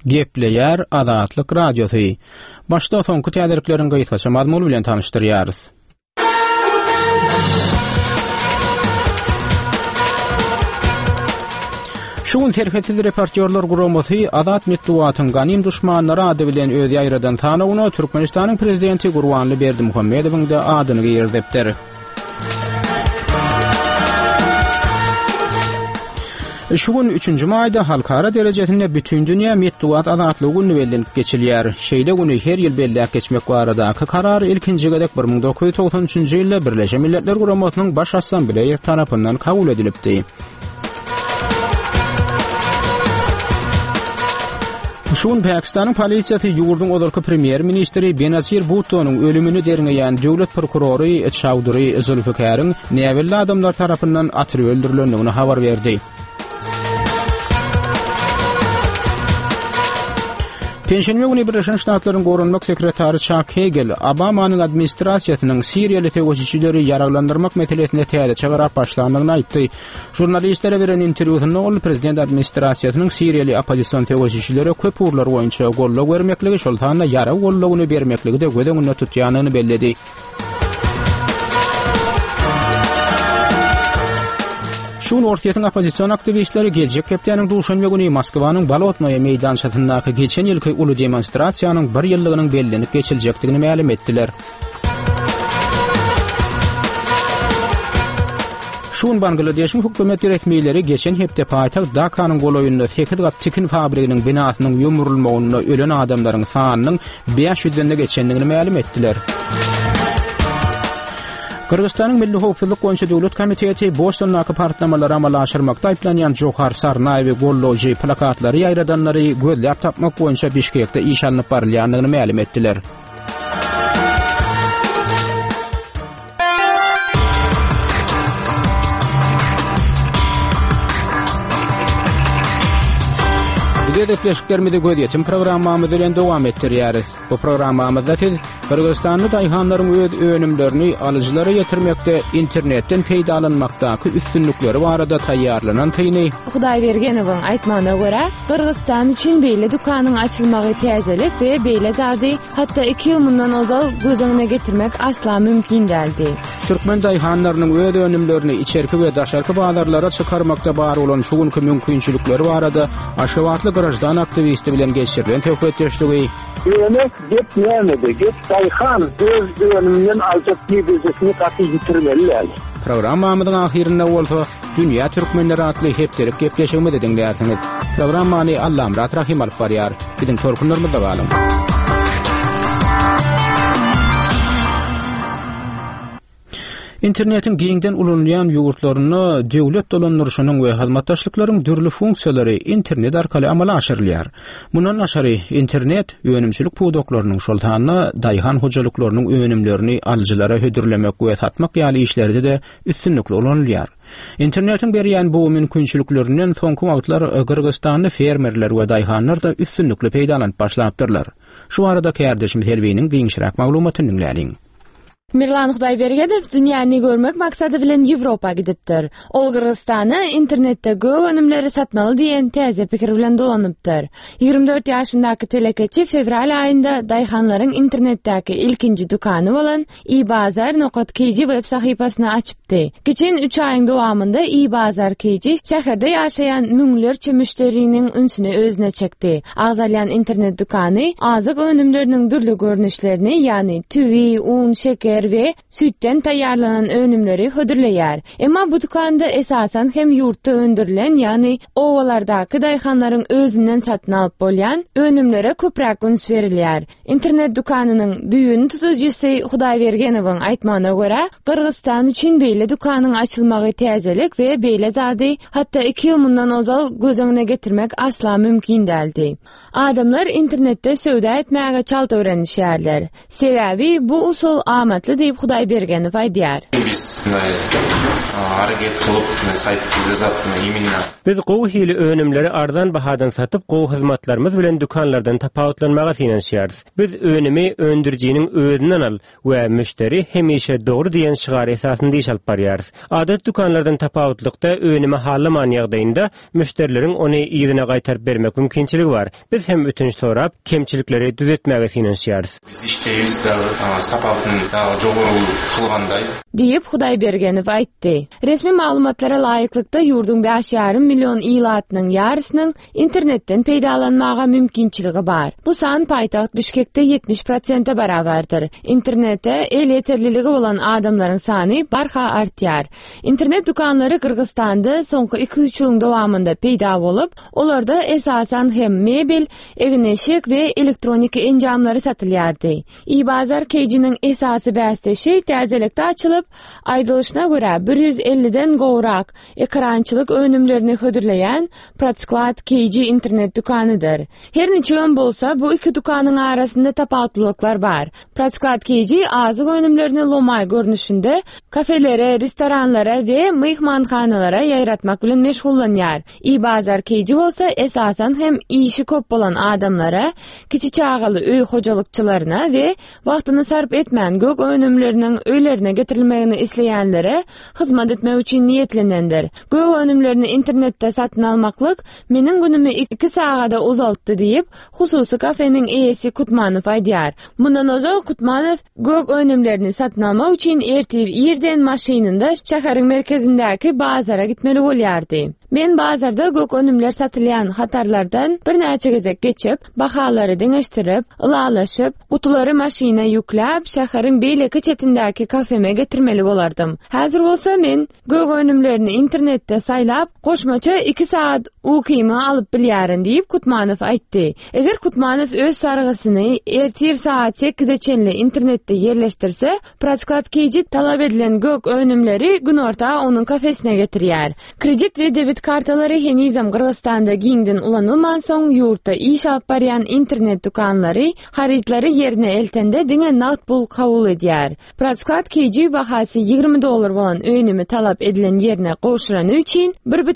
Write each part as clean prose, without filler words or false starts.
Gepleyer Azatlyk Radiosu. Başda soňky täzeliklerin gaýtgaça mazmuny bilen tanışdyrýarys. Şuň serhetiz reportyorlar guramasy Azat Mitduwatyň ganym duşmanlary ady bilen özi aýradan tanawyna Türkmenistanyň prezidenti Gurbanly Berdimuhammedowyň da adyny giýerdipdir. Şuň 3-nji maýda halkara derejesinde bütün dünýä Mitduwat azatlygy güni bellenip geçilýär. Şeýle güni her ýyl belläp geçmek baradaky karar ilkinji gedek 1993-nji ýylda Birleşen Milletler Guramasynyň baş assambleýasy tarapyndan kabul edilipdi. Şuň Pakistanyň polisiýasy ýurduň odarky premier ministri Benazir Bhutto'nyň ölümini derňeýän döwlet prokurory Chowdhury Zulfikar'yň näwelli adamlar tarapyndan atyryp öldürilendigini habar berdi. Penşenme güni Birleşen Ştatlaryň gorunmak sekretary Chuck Hagel, Obamanyň administrasiýasynyň Siriýaly terroristleri ýaraglandyrmak meselesine täze çagarap başlandygyny aýtdy. Jurnalistlere beren interwýusynda ol prezident administrasiýasynyň Siriýaly opposision terroristleri köp urlar boýunça gollak bermekligi, şoltana ýara gollagyny bermekligi de gödeňinde tutýanyny belledi. Şuň Ortiýatyň opposision aktivistleri geljek hepdeniň duşanma güni Moskwanyň Bolotnoye meýdançatyndaky geçen ýylky uly demonstrasiýanyň 1 ýyllygynyň bellenip geçiljekdigini ma'lum etdiler. Şuň Bangladeşiň hökümet resmiýetleri geçen hepde paýtagt Dakanyň goloýunda 8 gat tikin fabrikanyň binasynyň ýumrulmagyna ölen adamlaryň sanynyň 500-den geçendigini ma'lum etdiler. Kırgızstanyň Milli Howpsuzlyk boýunça döwlet komiteti Bostondaky partlamalary amala aşyrmakda aýplanýan Johar Sarnaýew golloji plakatlary ýaýradanlary gözläp tapmak boýunça Bişkekde iş alınıp barylýandygyny ma'lum etdiler. Edepleşiklerimizi gödýetim programmamyzy bilen dowam etdirýäris. Bu programmamyzda siz Kırgızstanly daýhanlaryň öz önümlerini alyjylara ýetirmekde internetden peýdalanmakdaky üstünlükleri barada taýýarlanan täýini Hudaýbergenowyň aýtmagyna görä, Kırgızstan üçin beýle dukanyň açylmagy täzelik we beýle zady hatda 2 ýyl mundan ozal gözüňe getirmek asla mümkin däldi. Türkmen daýhanlarynyň öz önümlerini içerki we daşarky bazarlara çykarmakda bar bolan şuňky mümkinçilikleri barada aşawatly grajdan aktivisti bilen geçirilen töhbetdeşligi Yemek getmeyemedi. Daýhan öz önümden azat ýedirjekini taky ýitirmeliler. Programmamyzyň ahyrynda bolsa dünýä türkmenleri atly hepdelik gepleşigimizi dinleýärsiňiz. Programmany Allam Rahim alyp barýar. Biziň torkunlarymyzda galyň. İnternetin giňden ulanýan ýurtlaryny döwlet dolandyrşynyň we hyzmatdaşlyklaryň dürli funksiýalary internet arkaly amala aşyrylýar. Mundan aşary internet önümçilik pudoklarynyň şoltanyny daýhan hojalyklarynyň önümlerini alyjylara hödürlemek we satmak ýaly işlerde de üstünlikli ulanylýar. Internetin berýän bu mümkinçiliklerinden soňky wagtlar Kyrgyzstanyň fermerler we daýhanlar da üstünlikli peýdalanyp başlapdyrlar. Şu arada kärdeşim Helbiniň giňşirak maglumatyny dinlädiň. Mirlan Hudaýbergenew dünýäni görmek maksady bilen Ýewropa gidipdir. Ol Kyrgyzstany internetde göw önümleri satmaly diýen täze pikir bilen dolanypdyr. 24 ýaşyndaky telekeçi fevral aýynda daýhanlaryň internetdäki ilkinji dukany bolan iBazar.kg web sahypasyny açypdy. Geçen 3 aýyň dowamında iBazar.kg şäherde ýaşaýan müňlerçe müşteriniň ünsüni özüne çekdi. Agzalyan internet dukany azyk önümleriniň dürli görnüşlerini, ýani tüwi, un, şeker we sütten taýýarlanan önümleri hödürleýär. Emma bu dukanda esasan hem ýurtda öndürilen, ýani owalardaky daýhanlaryň özünden satyn alyp bolýan önümlere köpräk üns berilýär. Internet dukanynyň düýün tutujysy Hudaýbergenowyň aýtmagyna görä, Kyrgyzstan üçin beýle dukanyň açylmagy täzelik we beýle zady hatda 2 ýyl mundan ozal gözüňe getirmek asla mümkin däldi. Adamlar internetde söwda etmäge çalta öğrenişýärler. Sebäbi bu usul amat malummatly diýip Hudaýbergenov aýdýar. Biz hareket kılıp sayt yazıp imminna. Biz gowy hili önümleri ardan bahadan satyp gowy hyzmatlarymyz bilen dukanlardan tapawutlanmaga synanşýarys. Biz önümi öndürjiniň özünden al we müşteri hemişe dogry diýen şigary esasynda iş alyp barýarys. Adat dukanlardan tapawutlykda önüme halaman ýagdaýynda müşterileriň ony ýerine gaýtaryp bermek mümkinçiligi bar. Biz hem ötünç sorap kemçilikleri düzeltmäge synanşýarys. Biz işteýiz da sapawtyny da jogary kılganday diýip Hudaýbergenov aýtdy. Resmi maglumatlara laýyklykda ýurdun 5,5 milyon ilatynyň ýarysynyň internetden peýdalanmaga mümkinçiligi bar. Bu san paýtaht Bişkekde 70% barabardyr. Internete el yeterliligi bolan adamlaryň sany barha artýar. İnternet dukanlary Kırgızstanda soňky 2-3 ýylyň dowamında peýda bolup, olarda esasan hem mebel, egneşik we elektronika enjamlary satylýardy. İBazar Kejiniň esasy bästeşi täzelikde açylyp, aýdylyşyna görä 150den gowrak ekrançylyk önümlerini hödürleýän Pratsklad Keji internet dukanydyr. Her neçe ýyl bolsa bu iki dukanyň arasynda tapawutlyklar bar. Pratsklad Keji azyk önümlerini lomay görnüşinde kafelere, restoranlara we myhmanhanalara ýaýratmak bilen meşgullanýar. İBazar Keji bolsa esasan hem işi köp bolan adamlara, kiçi çağaly öý hojalykçylaryna we wagtyny sarp etmän gök önümleriniň öýlerine getirilmegini isleýänlere hyzmat etmek üçin niýetlenendir. Gök önümlerini internetde satyn almaklyk meniň günümi 2 sagada uzaltdy diýip hususy kafeniň eýesi Kutmanow aýdýar. Mundan ozal Kutmanow gök önümlerini satyn almak üçin ertir ýerden maşynynda şäheриň merkezindäki bazara gitmeli bolýardy. Men bazarda gök önümler satylýan hatarlardan bir näçe gezek geçip, bahalary deňeşdirip, ılalaşyp, gutulary maşyna ýükläp, şäheriň beýleki çetindäki kafeme getirmeli bolardym. Häzir bolsa men gök önümlerini internetde saýlap, goşmaça 2 saat ukymy alyp bilýärin diýip Kutmanow aýtdy. Eger Kutmanow öz sargysyny ertir saat 8-e çenli internetde ýerleşdirse, Pratsklad Keji talap edilen gök önümleri gün orta onuň kafesine getirýär. Kredit we debit kartalary henizam Kırgızstanda giňden ulanylman soň ýurtda iş alyp barýan internet dukanlary harytlary ýerine eltende diňe nagd pul kabul edýär. Pratsklad Keji bahasy $20 bolan önümi talap edilen ýerine goşulany üçin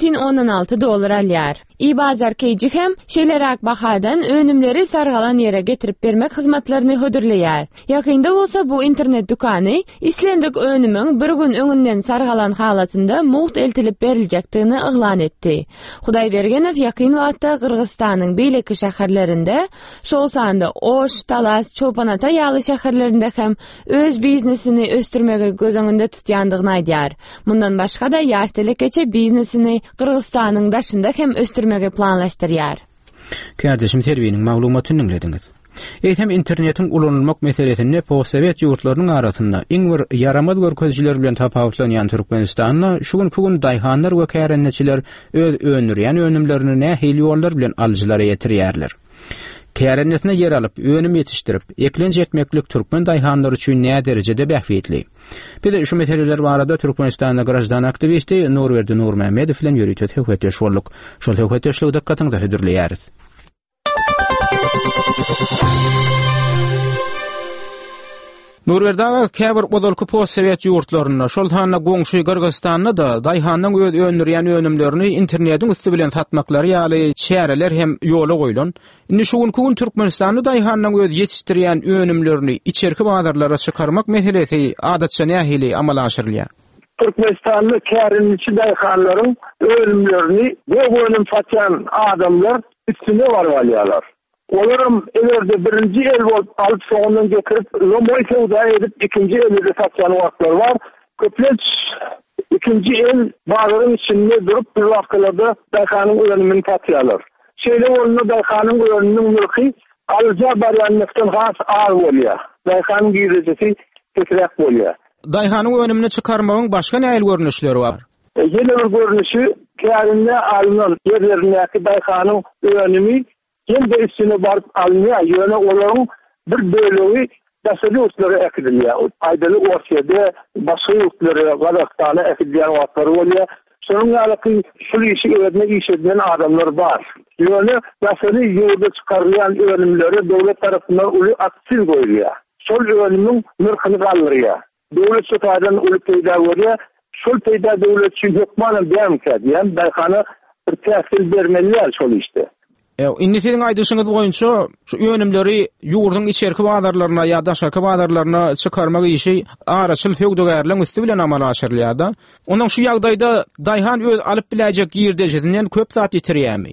$1,16 alýar. İBazar Keji hem şeýlerak bahadan önümleri sargalan ýere getirip bermek hyzmatlaryny hödürleýär. Ýakynda bolsa bu internet dukany islendik önümiň bir gün öňünden sargalan halatynda muht eltilip beriljakdygyny yglan etdi. Hudaýbergenov ýakyn wagtda Kırgızstanyň beýleki şäherlerinde, şol sanda Oş, Talas, Çopanata ýaly şäherlerinde hem öz biznesini östürmege göz öňünde tutýandygyny aýdýar. Mundan başga da ýaş telekeçe biznesini Kırgızstanyň daşynda hem östürmege planlaşdyrýar. Kardeşim terbiýeniň maglumatyny dinlediňiz. Eýtem internetiň ulanylmak meselesinde postsowet ýurtlarynyň arasynda iň bir yaramaz görkezjiler bilen tapawutlanýan Türkmenistanda şu gün bugün daýhanlar we kärenneçiler öz önürýän önümlerini nähili ýollar bilen alyjylara ýetirýärler. Kärennesine yer alyp, önüm ýetişdirip, eklenç etmeklik türkmen daýhanlary üçin näme derejede bähwetli. Bir de şu meseleler barada Türkmenistanda grajdan aktivisti Nurberdi Nurmehmedow bilen ýörüýet höwetdeş bolduk. Şol höwetdeşlik dikkatyňyza hödürleýäris. Nurberdaga käbir bodolky postsowet ýurtlaryna, şol hanna goňşy Kırgızstanda da daýhanyň öz önürýän önümlerini internetiň üstü bilen satmaklary ýaly çäreler hem ýola goýulan. Indi şu gün Türkmenistanda daýhanyň öz ýetişdirýän önümlerini içerki bazarlara çykarmak meselesi adatça nähili amala aşyrylýar. Türkmenistanlı kärinçi daýhanlaryň önümlerini gowunun satýan adamlar üstüne barýarlar. Olaram elerde birinci el bolup alıp soňundan getirip lomoy sowda edip ikinci elde satýan wagtlar var. Köplenç ikinci el bazarın içinde durup bir wagtlarda daýhanyň önümini satýarlar. Şeýle bolanda daýhanyň önüniň mülki alja barýanlykdan has ağır bolýar. Daýhanyň girejesi kekrek bolýar. Daýhanyň önümini çykarmagyň başga näil görnüşleri bar? Ýene bir görnüşi kärinde alynan ýerlerindäki daýhanyň önümi hem de üstüne barıp alınıyor. Yöne olarak bir bölüğü dasılı uçları ekidiliyor. Aydalı ortaya başı uçları Kazakistan'a ekidiliyen vatları oluyor. Sonun alakı şu işi öğretmek iş edilen adamlar var. Yöne dasılı yolda çıkarılan önümleri devlet tarafından ulu aksil koyuyor. şol ölümün nırkyny galdyrýar. Döwlet şetadan ulyp peýda bolýar. Şol peýda döwlet üçin hökmanyň bermekdi. Ýani daýhany bir täsir bermeliler şol işte. Indi sizin aýdyşyňyz boýunça şu öňümleri ýurdun içerki bazarlaryna ýa-da daşarky bazarlaryna çykarmak işi araçyl feodallarlyň üstü bilen amala aşyrylýar-da. Onuň şu ýagdaýda daýhan öz alyp biläjek ýerdejedinden köp zat ýitirýärmi?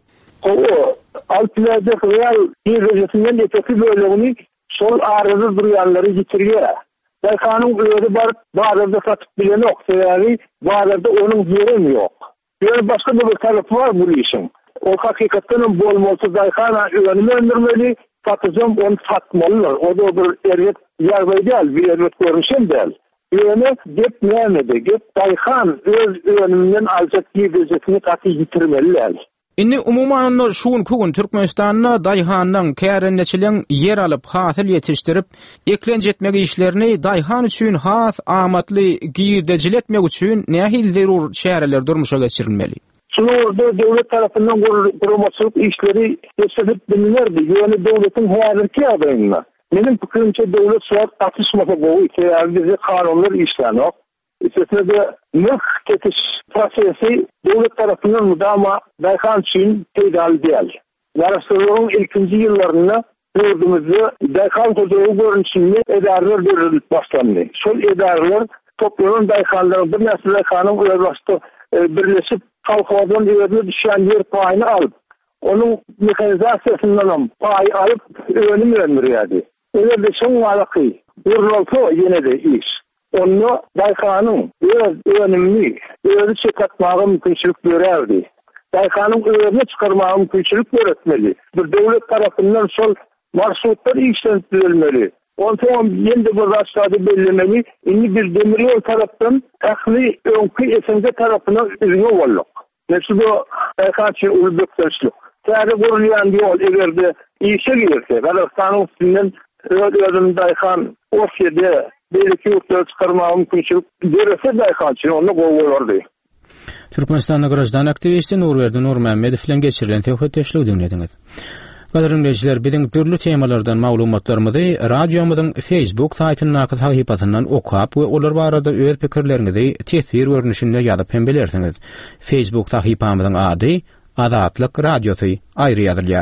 Alyp biläjek real ýerdejedinden epeki bölegini şol arada durýanlary ýitirýär. Daýhanyň öýüri bar bazarda satyp bilen ok, ýani bazarda onuň ýeri ýok. Ýöne başga bir tarapy var bu işin. O hakikaten bolmasa daýhana öňünü öndürmeli, satyjam onu satmalylar. O da bir erget ýarby däl, bir erget görünüşen däl. Ýöne gep näme-de? Gep daýhan öz öňünden aljak ýerdejetini taky ýitirmeliler. Indi umumany şuň kugun Türkmenistanyň daýhanyň kärenneçiliň yer alyp hasyl ýetişdirip eklenjetmek işlerini daýhan üçin has amatly ýerdejiletmek üçin nähil zerur şäherler durmuşa geçirilmeli? Şurada devlet tarafından kurulmaçılık işleri gösterip bilinirdi. Yani devletin hayaliki adayına. Benim fikrimce devlet suat atışmasa bu bize kanunlar işlenir. İçerisinde de mülk ketiş prosesi devlet tarafından müdama daýhan için peýdal değil. Yarıştırılığın ilkinci yıllarında gördüğümüzde daýhan kocağı görünüşünde edarlar verilip başlandı. Şol edarlar toplanan daýhanların bir nesli daýhanın ulaştı birleşip kalkadan ödüle düşen yer payını alıp, onun mekanizasyosundan pay alıp önüm öndürüyordu. Öyle de son alakı, vurultu yine de iş. Onu daýhanyň öz önümünü, özü çekatmağa mümkünçilik bererdi. Daýhanyň özüne çıkarmağa mümkünçilik öğretmeli. Bir devlet tarafından sol marşrutlar işlendirilmeli. Ondan yeni bir raştadı belirlemeli. Indi bir demiryol taraftan ähli öňkü SNG tarapyna üzüňe bolluk. Näçe bu daýhançy ulubekçilik. Täze gurulýan ýol egerde işe girse, Gazakstanyň üstünden öýdüň daýhan o şerde belki ýurtlara çykarmagy mümkinçilik berse daýhançy onu gowulardy. Türkmenistanyň grajdan aktivisti Nurberdi Nurmammedow bilen geçirilen söhbetdeşlik dinlediňiz. Gaderler bilen türlü temalardan maglumatlarymyzy radiomyzyň Facebook saýtynyň sahypasyndan okap we olar barada öz pikirlerinizi tesir görnüşinde ýazyp hem bilersiňiz. Facebook sahypamyzyň ady Azatlyk Radiosy aýry ýazylýar.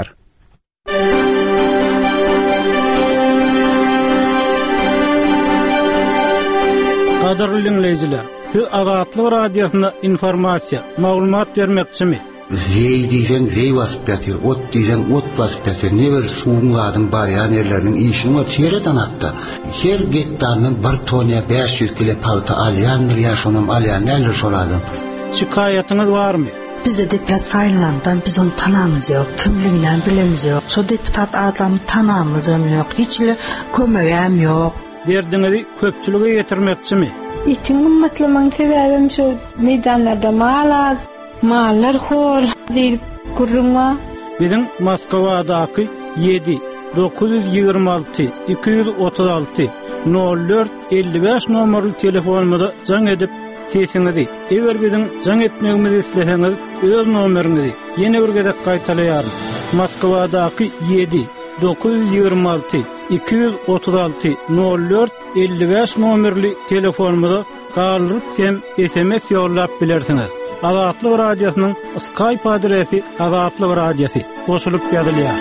Gaderli dinleýijiler, siz Azatlyk Radiosyna informasiýa, maglumat bermekçimi? Zey diýsen zey basıp ýatyr, ot diýsen ot basıp ýatyr. Neber suwunladyň barýan yerleriniň işini o çeýreden atdy. Her gettanyň 1 tonna 500 kilo palta alýandyr, ýa-şonam alýan näler şoladyň. Şikayatyňyz barmy? Bizde deputat saylandan biz onu tanamyz ýok, kimliginden bilemiz ýok. Şo deputat adamy tanamyz ýok, hiçle kömegem ýok. Derdiňizi köpçülüge ýetirmekçimi? Itiň ummatlymaň sebäbim şu meydanlarda mallar hor diýip gurrunma. Bizim Moskovadaky 7 926 236 04 55 nomerli telefonumda jaň edip sesiňizi, eger biziň jaň etmegimizi isleseňiz, öz nomeriňizi ýene bir gezek gaýtalarys. Moskovadaky 7 926 236 04 55 nomerli telefonumda galyp hem SMS ýollap bilersiňiz. Azatlyk Radiosynyň Skype adresi Azatlyk Radiosy goşulyp ýazylýar.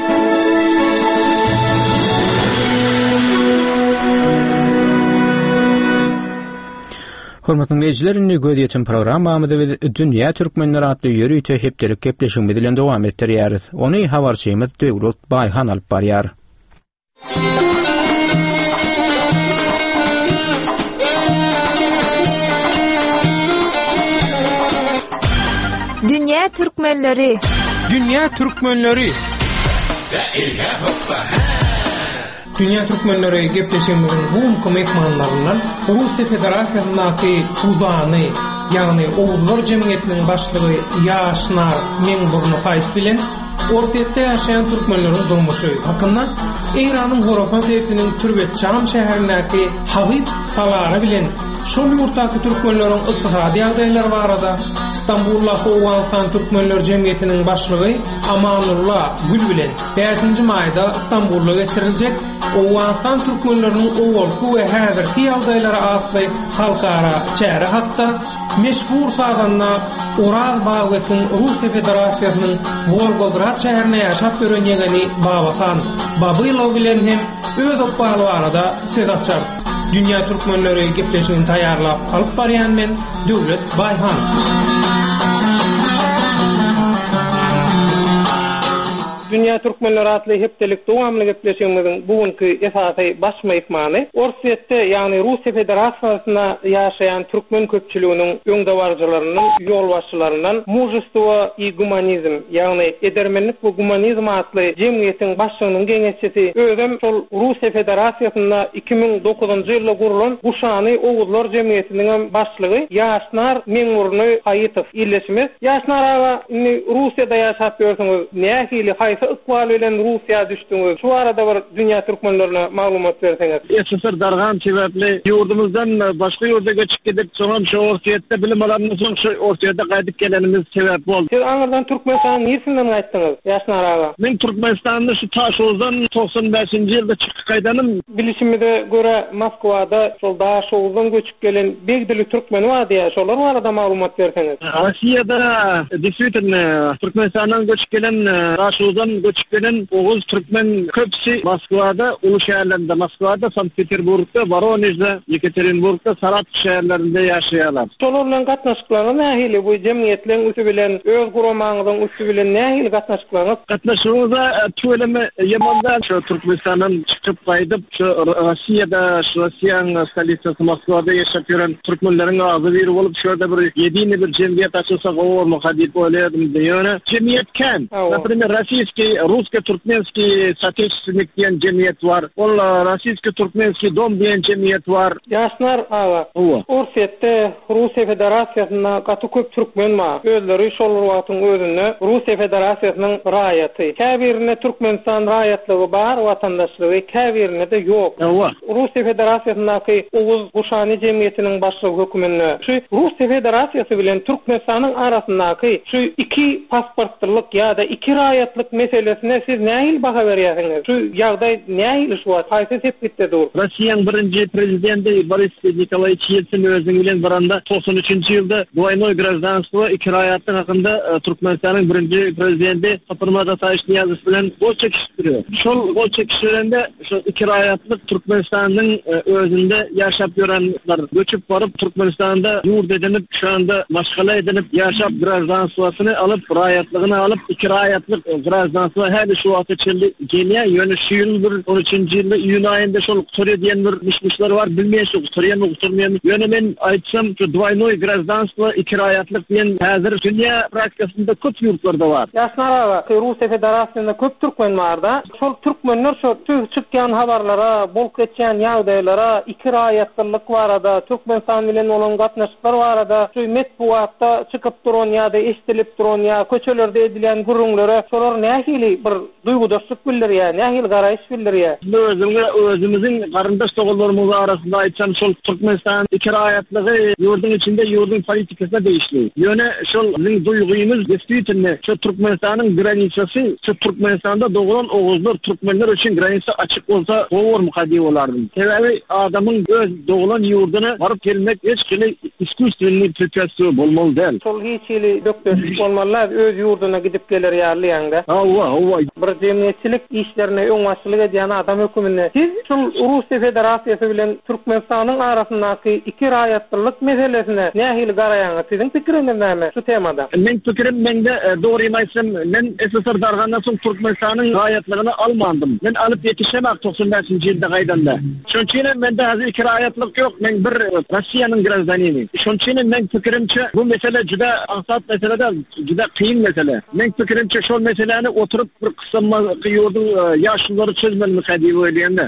Hormatly dinleyijiler, indi göz ýeten programmamyzda biz dünýä türkmenleri atly ýörüýte hepdelik gepleşigimiz bilen dowam etdirýäris. Ony habarçymyz Döwlet Baýhan alyp barýar. Dünya Türkmenleri. Dünya Türkmenleri. Dünya Türkmenleri gepleşigimizin bu komekmanlaryndan Russiýa Federasiýasyndaky uzany, ýagny Owullar Jemgyýetiniň başlygy Ýaşnar Meňburnuhaýew bilen Orsiýetde ýaşaýan türkmenleriň durmuşy hakynda Eýranyň Horasan şäheriniň Türbetçam şäherindäki Habib Salary bilen şol ýurtdaky türkmenleriň ykdysady ýagdaýlary barada İstanbul'la Hoğantan Türkmenler Cemiyeti'nin başlığı Amanullah Gülbilen 5. mayda İstanbul'da geçirilecek Hoğantan Türkmenlerinin oğulku ve häzirki ýagdaýlara atly halkara çäre hatta meşhur saganna Ural Baýetin Russiýa Federasiýasynyň Volgograd şäherine ýaşap gören ýegeni Babakan Babylow bilen hem öz okbaly barada söz açar. Dünya Türkmenleri gepleşigini taýýarlap alyp barýan men Döwlet Baýhan. Dünya Türkmenleri atly hepdelik dowamly gepleşigimiziň bugünkü esasy baş mehmany Orsiýetde ýagny Russiýa Federasiýasyna ýaşaýan türkmen köpçüliginiň öňdewarjylarynyň ýolbaşçylarynyň Mужество и гуманизм ýagny edermenlik we gumanizm atly jemgyýetiň başlygynyň geňeççisi özüm şol Russiýa Federasiýasyna 2009-njy ýylda gurulan Guşany Owuzlar Jemgyýetiniň başlygy Ýaşnar Meňurny Haýytow ýerleşmez. Ýaşnar aga Russiýada ýaşap ýörsiňiz nähili ıkbal bilen Russiýa düşdüňiz. Şu arada bir dünya türkmenlerine maglumat berseňiz. SSR dargan sebäpli ýurdumyzdan başga ýurda göçüp gidip, soňra şu Orsiýetde bilim alandan soň şu Orsiýetde gaýdyp gelenimiz sebäp boldy. Siz aňyrdan Türkmenistanyň neresinden gaýtdyňyz? Ýaşnar aga. Men Türkmenistanyň şu Taşowdan 95-nji ýylda çykyp gaýdanym. Bilişimde göre Moskwada şol Taşowdan göçüp gelen begdili türkmen bar diýär. Şolar barada maglumat berseňiz. Rossiýada действительно Türkmenistanyň göçüp gelen Taşowdan göçüp gelen Oğuz Türkmen köpsi Moskwada, ulu şäherlerinde Moskwada, Sankt-Peterburgda, Voronezde, Yekaterinburgda, Saratov şäherlerinde ýaşaýarlar. Şolar bilen gatnaşyklaryň nähili bu jemgyýetleň üstü bilen öz guramagynyň üstü bilen nähili gatnaşyklaryň? Gatnaşygyňda tüeleme Ýemanda şu Türkmenistanyň çykyp gaýdyp, şu Rossiýada, şu Rossiýanyň stoliçasy Moskwada ýaşap ýören türkmenleriň azy biri bolup şurada bir ýedini bir jemgyýet açylsa gowy hadip bolýardy diýene. Jemgyýet kan. Например, российский, русско-туркменский соотечественник diýen jemgyýet bar. Ol российско-turkmenский dom diýen jemgyýet bar. Ýaşnar aga. Orsiýetde Russiýa Federasiýasyna gaty köp türkmen bar. Özleri şol wagtyň özünde Russiýa Federasiýasynyň raýaty. Käbirine Türkmenistan raýatlygy bar, watandaşlygy käbirine de ýok. Russiýa Federasiýasynyň Oğuz Guşany jemgyýetiniň başlygy hökümine şu Russiýa Federasiýasy bilen Türkmenistanyň arasyndaky şu iki pasportlyk ýa-da iki raýatlyk meselesine siz nähili baha berýärsiňiz? Şu ýagdaý nähili şu wagt haýsy tepkitdedir? Rossiýanyň birinji prezidenti Boris Nikolaýevич Yeltsin özüň bilen baranda 93-nji ýylda двойной гражданство iki raýatlyk hakynda Türkmenistanyň birinji prezidenti Satyrmaz Ataýew Niýazow bilen gol çekişdirýär. Şol gol çekişlerinde şu iki raýatlyk Türkmenistanyň özünde ýaşap ýörenler göçüp baryp Türkmenistanda ýurt edinip, şu anda maşgala edinip ýaşap gражданствоsyny alyp raýatlygyny alyp iki raýatlyk gражданство häzir şu wagtda çeldi gelýär. Ýöne şu ýyl 13-nji ýylda iýun aýynda şol Toriýa diýen bir mişmişler bar, bilmeýän şu Toriýany uqturmaýan. Ýöne men aýtsam şu двойной гражданство iki raýatlyk diýen häzir dünýä praktikasynda köp ýurtlarda bar. Ýaşnar aga, Russiýa Federasiýasynda köp türkmen barda. Şol türkmenler şu çykýan habarlara, bolup geçýän ýagdaýlara, iki raýatlyk barada, Türkmenistan bilen olan gatnaşyklar barada, şu metbuatda çykyp duran ýa-da eşdilip duran ýa köçelerde edilen gurrunlara şolar nähili bir duýgudaşlyk bildirýär, nähili garaýyş bildirýär. Özümiziň garyndaş togallarymyz arasynda aýtsam şol Türkmenistan iki raýatlygy ýurdun içinde ýurdun politikasyna değişdi. Ýöne şol biziň duýgumyz действительно şu Türkmenistanyň granitsasy, şu Türkmenistanda doğulan Oğuzlar Türkmenler üçin granitsa açyk bolsa gowy muhadi bolardy. Sebäbi adamyň öz doğulan ýurduny baryp gelmek hiç kile iskustyny preparatsiýa bolmaly däl. Şol hiçili dökdöşük bolmalar öz ýurduna gidip geler ýarlyýanda. Bir jemgyýetçilik işlerine öňbaşçylyk edýän adam hökümine siz şu Russiýa Federasiýasy bilen Türkmenistanyň arasyndaky iki raýatlyk meselesine nähili garaýaňyz? Siziň pikiriňiz näme şu temada? Men pikirim mende dogry aýtsam, men SSR dargandan soň Türkmenistanyň raýatlygyny almandym. Men alyp ýetişemek 95-nji ýylda gaýdanda. Şonçyna mende häzir iki raýatlyk ýok, men bir Rossiýanyň gражданини. Şonçyna men pikirimçe bu mesele juda aňsat meselede, juda kıyın mesele. Men pikirimçe şol meseleni oturup bir kısa ýurdun ýaşlary çözmeli hadi öýleýände.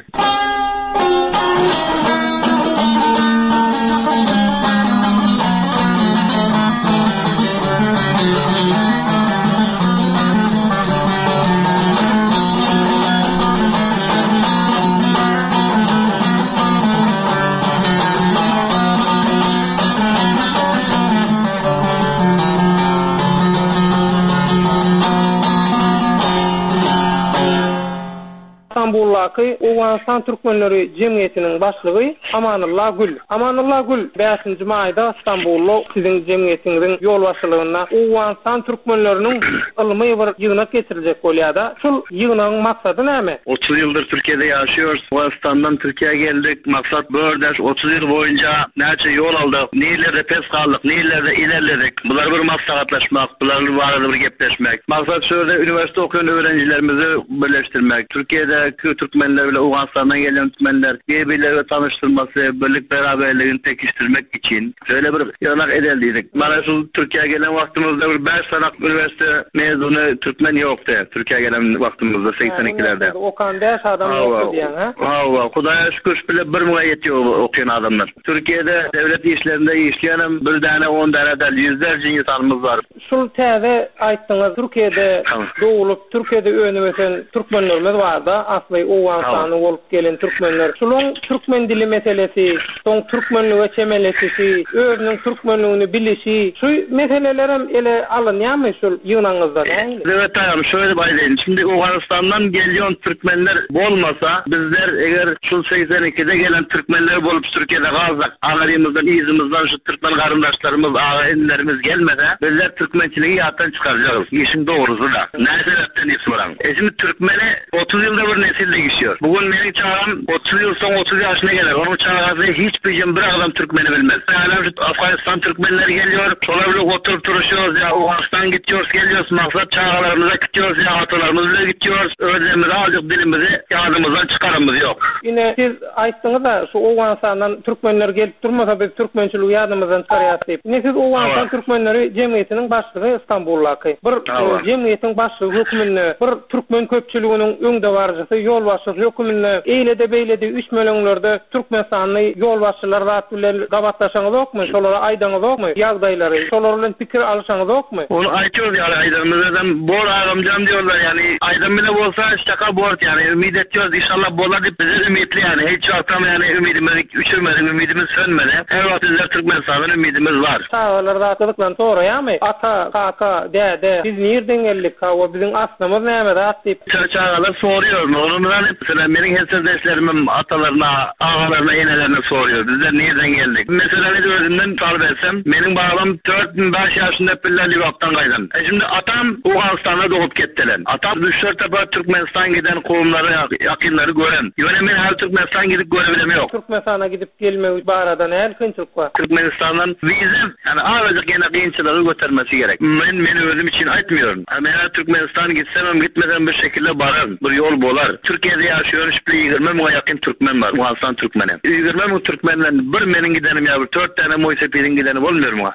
İstanbul'daki Uwanstan Türkmenleri Cemiyeti'nin başlığı Amanullah Gül. Amanullah Gül 5. mayda İstanbul'da sizin cemiyetinizin yol başçılığına Uwanstan Türkmenlerinin ılmy bir ýygyna getirilecek bolýada. Şol ýygynyň maksady näme? 30 yıldır Türkiye'de yaşıyoruz. Uwastan'dan Türkiye'ye geldik. Maksat bördeş 30 yıl boyunca näçe yol aldık. Neýlerde pes kaldık, neýlerde ilerledik. Bular bir maslahatlaşmak, bular barada bir gepleşmek. Maksat şöyle üniversite okuyan öğrencilerimizi birleştirmek. Türkiye'deki Türkmenler ile Uwastan'dan gelen Türkmenler birbirleriyle tanıştırması, birlik beraberliğini pekiştirmek için şöyle bir yanak edildiydik. Bana şu Türkiye'ye gelen vaktimizde bir 5 sene üniversite mezunu Türkmen yoktu. Türkiye'ye gelen vaktimizde 82'lerde. Okan 5 adam yoktu diyen ha? Ha, Kudaya şükür bile 1 müge yetiyor okuyan adamlar. Türkiye'de devlet işlerinde işleyenim bir tane 10 tane del yüzlerce insanımız var. Şul täze aýtdyňyz, Türkiye'de doğulup Türkiye'de öňüňe Türkmenlerimiz var da, asly Uwanstan bolup gelen Türkmenler. Şulun Türkmen dili meselesi, soň Türkmenliğe çemelesi, özüniň Türkmenliğini bilişi, şu meselelerim ele alınýarmy şol ýygynaňyzda? Evet tamam, şöyle baylayın. Şimdi Uwanistan'dan gelen Türkmenler bolmasa, bizler eğer şul 82'de gelen Türkmenler bolup Türkiye'de kalsak, ağarımızdan, izimizden şu Türkmen karındaşlarımız, ağaenlerimiz gelmede, bizler Türkmençiliği yattan çıkaracağız. İşin doğrusu da. Ne sebepten hepsi var. Şimdi Türkmeni 30 yılda bir nesil değişiyor. Bugün benim çağım 30 yıl son 30 yaşına gelir. Onun çağası hiçbir bir adam Türkmeni bilmez. Hala şu Afganistan Türkmenleri geliyor. Sonra oturup duruşuyoruz ya. Afganistan gidiyoruz, geliyoruz. Maksat çağlarımıza gidiyoruz ya. Atalarımızla gidiyoruz. Özlemimizi aldık, dilimizi yağdımızdan çıkarımız yok. Yine siz aýtdyňyz da şu Uwanstan Türkmenler gelip durmasa biz Türkmençiliği yağdımızdan çıkarýas diýip. Ne siz Uwanstan Türkmenleri Cemiyeti'nin başlygy İstanbul'daky bir cemiyetin başlygy hökümünde bir Türkmen köpçüliginiň öňde barjysy ýol başçysy hökümünde eýlede beýlede 3 milionlarda Türkmenistanyň ýol başçylary zat bilen gabatlaşaňyz okmy? Şolara aýdaňyz okmy? Ýagdaýlary, şolar bilen pikir alşaňyz okmy? Onu aýtýar ýa aýdamyzdan bor agamjam diýorlar, yani aýdam bile bolsa şaka bort, yani ümid etýärdi inşallah bolar diýip bize ümitli, yani hiç wagtda yani ümidimizi üçürmedik, ümidimiz sönmedi. Her wagt bizler Türkmenistanyň ümidimiz var. Sağlar zatlyklykdan toğra ýa-my? Ata, kaka, dede, biz nereden geldik? O bizim aslymyz näme zat diýip çağalar soruyor. Ondan mesela benim hesapdaşlarımın atalarına, ağalarına, yenelerine soruyor. Bizler nereden geldik? Mesela ne özümden tarif etsem, benim babam 4-5 yaşında piller Livat'tan kaydan. Şimdi atam Uwastan'da doğup kettiler. Atam 3-4 defa Türkmenistan giden kovumları, yakınları gören. Yönemin her Türkmenistan gidip görebilemi yok. Türkmenistan'a gidip gelme barada ne kynçylyk var? Türkmenistan'dan vizem, yani ağırlık yine kıyınçıları götürmesi gerek. Ben özüm için aytmıyorum. Yani eğer Türkmenistan gitsem gitmeden bir şekilde bararım. Bir yol bolar. Türkiye'de yaşıyor, işte 20 milyon yakın Türkmen var. Uwanstan Türkmeni. 20 milyon Türkmen'den bir menin gidenim ya, 4 tane Moysepid'in gidenim olmuyor mu?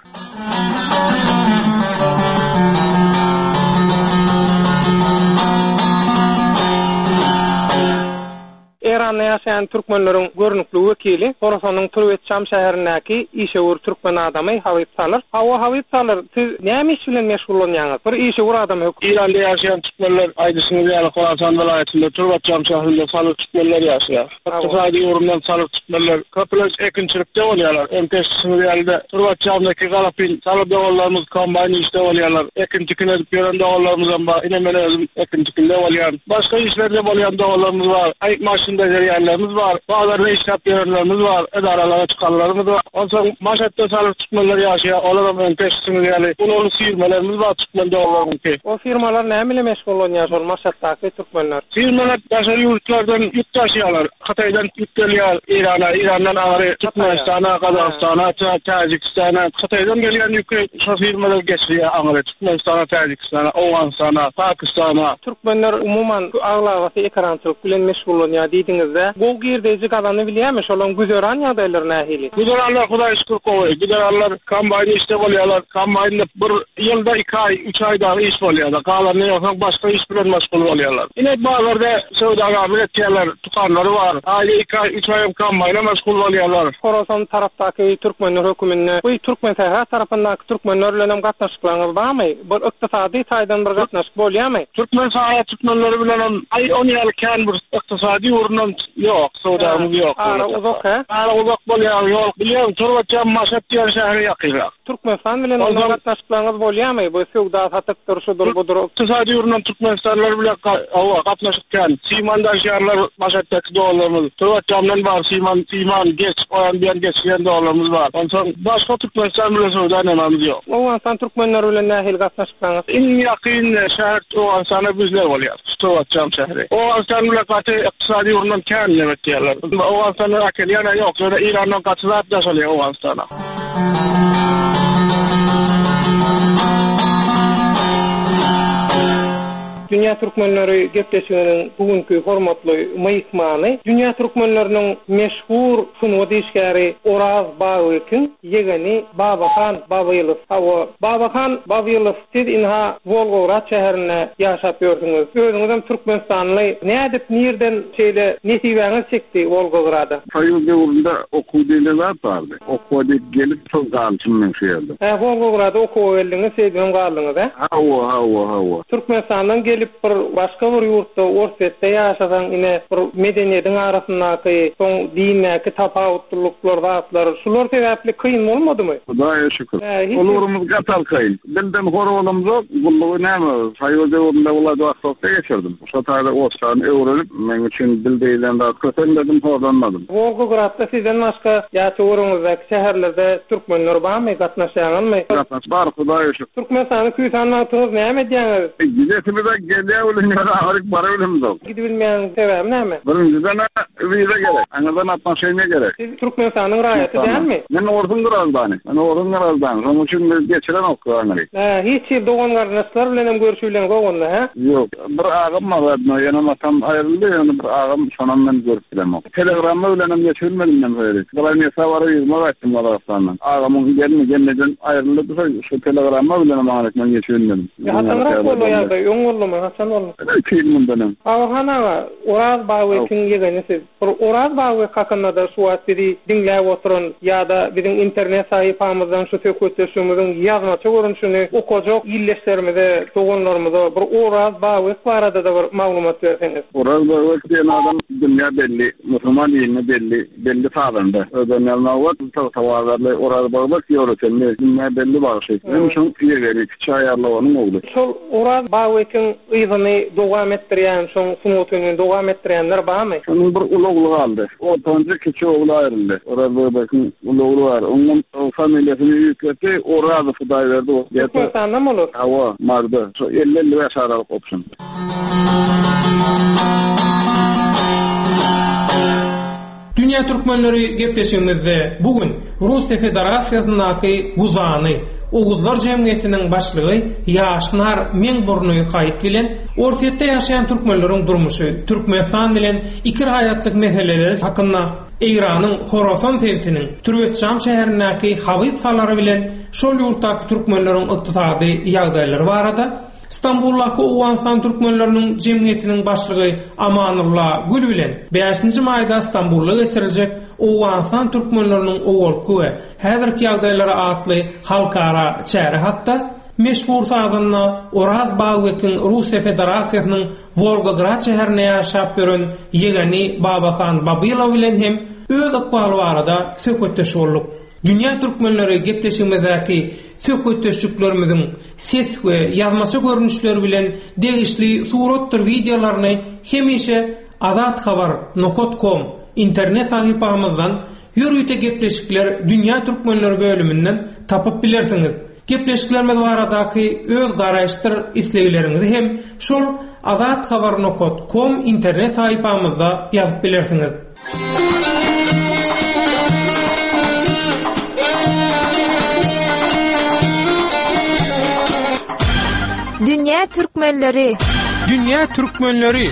Eran'da yaşayan Türkmenlerin görnükli vekili, Horasanyň Türkmençam şäherindäki işewur Türkmen adamy Habib Salar. Habib Salar, siz näme iş bilen meşgullanýaňyz? Bir işewur adam ýok. İran'da yaşayan Türkmenler aýdysyny ýaly Horasan welaýatynda Türkmençam şäherinde Salar Türkmenler ýaşaýar. Ykdysady ýurumdan Salar Türkmenler köpüles ekinçilikde bolýarlar. Emteşsini ýalda Türkmençamdaky galapyn Salar dowallarymyz kombaýny işde bolýarlar. Ekinçilikde ýören dowallarymyzdan bar. Ine men özüm ekinçilikde bolýan. Başga işlerde bolýan dowallarymyz bar. Aýk maşynda yerlerimiz var. Bağlarda işlep yerlerimiz var. Edaralara çıkanlarımız var. Ondan maşatta Salar Türkmenler yaşayan. Olarım ön teşhisini yani. Bunun firmalarımız var Türkmen'de olarım ki. O firmalar ne emile meşgul oluyor maşattaki Türkmenler? Firmalar yaşar yurtlardan yük taşıyorlar. Hatay'dan yük geliyor İran'a. İran'dan ağrı Türkmenistan'a, Kazakistan'a, Tacikistan'a. Hatay'dan gelen yükü şu firmalar geçiyor ağrı. Türkmenistan'a, Tacikistan'a, Uwanstan'a, Pakistan'a. Türkmenler umuman ağlavası ekrançılık bilen meşgul oluyor diýdiňizde. Bu girdejik adamy bilýärmi? Şolan güzeran ýagdaýlar nähili? Güzeranlar Hudaý şükür gowy. Güzeranlar kombaýny işde bolýarlar. Kombaýnda bir ýylda 2 ay, 3 aýda iş bolýar. Galan ne ýoksa başga iş bilen meşgul bolýarlar. Ine bazarda söwdaga biletýärler, tutanlary bar. Aýda 2 ay, 3 ay kombaýna meşgul bolýarlar. Horasan tarapdaky Türkmenler höküminde, bu Türkmen täze tarapyndaky Türkmenler bilen gatnaşyklaryňyz barmy? Bu ykdysady taýdan bir gatnaşyk bolýarmy? Türkmen saha Türkmenleri bilen ay 10 ýyl kän bir ykdysady ýurundan yok, sodamız yok. Ara uzak ha? Ara uzak bolýar, yol bilýän Turbatcan Maşat diýen şäheri ýakyrrak. Türkmenistan bilen olan gatnaşyklaryňyz bolýarmy? Bu söwda satypdyr şudur budur. Tysady ýurundan Türkmenistanlar bilen gatnaşykdan Simandan şäherler Maşatdaky dogalarymyz. Turbatcandan bar Siman geç, oyan bilen geçýän dogalarymyz bar. Ondan başga Türkmenistan bilen söwda nemamiz ýok. Owanstan türkmenler bilen nähil gatnaşyklaryňyz? En ýakyn şäher Owansana bizler bolýar. Turbatcan şäheri. Owanstan bilen gaty ykdysady ýurundan kän demek diýerler. Owansana akelýana ýok, şöyle İrandan gatyzap ýaşalýar Owanstana. Dünya Türkmenleri gepleşiginiň bugünkü hormatly myhmany Dünya Türkmenleriniň meşhur sunuw diýişgäri Oraz Babaýeň ýegeni Babakan Babaýew. Babakan Babaýew siz inha Volgograd şäherine ýaşap ýördiňiz. Özüňiz Türkmenistanly nädip nerden şeýle netibeňiz çekdi Volgograda? Taýyl döwründe okuwdylar bardy. Okuwdy gelip çok galçym şeýle. Volgograda okuw geldiňiz, seýdem galdyňyz ha? Hawa. Türkmenistandan gelip bir başka bir ýurtda orsetde ýaşasaň ine bir medeniýetiň arasyndaky soň dinäki tapawutlyklar wagtlar şular sebäpli kyn bolmadymy? Hudaýa şükür. Olurumyz gatal kyn. Bildim horolum zok, bullugy näme? Taýyl döwründe bolady wagtda geçirdim. Şo taýda ostan öwrenip men üçin bildiýilen de kötenledim, horlanmadım. Volgogradda sizden başga ýaşaýarňyzdaky şäherlerde türkmenler barmy, gatnaşýarmy? Bar, Hudaýa şükür. Türkmenistany küýsanlatyňyz näme diýäňiz? Gidetimizde gelýär bilen aryk barabylym zok. Gidip bilmeýän sebäbi näme? Birinciden vize gerek. Anladan atmaşyna gerek. Siz Türkmenistanyň raýaty dälmi? Men Orhun Grazbany. Şonuň üçin geçiren okuwany. Hiç dogan garnaşlar bilen hem görüşýärler goňda, ha? Ýok, bir agam var, ýa-ni tam aýryldy, ýa-ni bir agam şonan men görüp bilemok. Telegramma bilen hem geçirmedim men böyle. Galaýmy sawara ýyzma gaýtdym Galaýstandan. Agamyň gelmeden aýryldy, şu telegramma bilen hem geçirmedim. Hasanrak bolýardy, ýoňurlymy, Hasan bolmy? Kiýilmändim. Awhana Oraz Babaýeň ýegeni siz. Oraz Babaýeň hakynda da şu wagtdy dinläp oturan ýa-da biziň internet sahypamyzdan şu sökütleşigimiziň ýazmaça görünüşini okujak ýyllaşlarymyzda, doganlarymyzda bir Oraz Babaýeň barada da bir maglumat berseňiz. Oraz Babaýeň diýen adam dünýä belli, musulman ýylyny belli taýlanda. Ödenelme wagt tawagarly Oraz Babaýeň ýöretenli dünýä belli bagşy. Hem şoň ýegeri çaýarlawanyň ogly. Şol Oraz Babaýeň ýygyny dowam etdirýän, şoň sunuwtyny dowam etdirýänler barmy? Şonuň bir ulugly galdy. Ortancı kiçi ogly aýryldy. Oraz Babaýeň ulugly bar. Onuň familiýasyny ýükletdi, Oraz Hudaý berdi. Türkmenistandan bolar. Hawa, mardy. Şo 50 ýaş aralyk opşun. Dünya Türkmenleri gepleşigimizde bugün Russiýa Federasiýasyndaky guzany Uguzlar Jemgyýetiniň başlygy Ýaşnar Meňburnuy haýyt bilen Orsetde ýaşaýan türkmenleriň durmuşy, Türkmenistan bilen iki haýatlyk meseleleri hakynda Eýranyň Horasan sewtiniň Türbetçam şäherindäki hawyt salary bilen şol ýurtdaky türkmenleriň ykdysady ýagdaýlary barada İstanbul'daki Owanstan türkmenleriniň jemgyýetiniň başlygy Amanulla Gül bilen 5-nji maýda İstanbul'a geçiriljek Owanstan türkmenleriniň owalky we häzirki ýagdaýlara atly halkara çäre hatda meşhur sadyna Oraz Babaýeň Russiýa Federasiýasynyň Volgograd şäherine ýaşap ýören ýegeni Babakan Babaýew bilen hem öz okwaly barada söhbetdeş bolduk. Dünya Türkmenleri gepleşigimizdäki söhbetdeşliklerimiziň ses we ýazmaça görünüşleri bilen degişli suratlar, videolaryny hemişe azathabar.com internet sahypamyzdan ýörüýte gepleşikler Dünya Türkmenleri bölümünden tapyp bilersiňiz. Gepleşiklerimiz baradaky öz garaşdyr islegilerinizi hem şol azathabar.com internet sahypamyzda ýazyp bilersiňiz. Dünya Türkmenleri. Dünya Türkmenleri.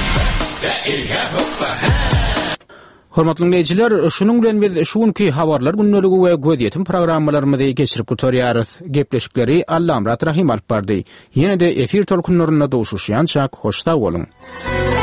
Hormatly dinleyijiler, şunun bilen biz şuňky habarlar günneligi we gözýetim programmalarymyzy geçirip gutarýarys. Gepleşikleri Allamrat Rahim alyp bardy. Ýene-de efir tolkunlaryna dowuşýançak hoşda bolun.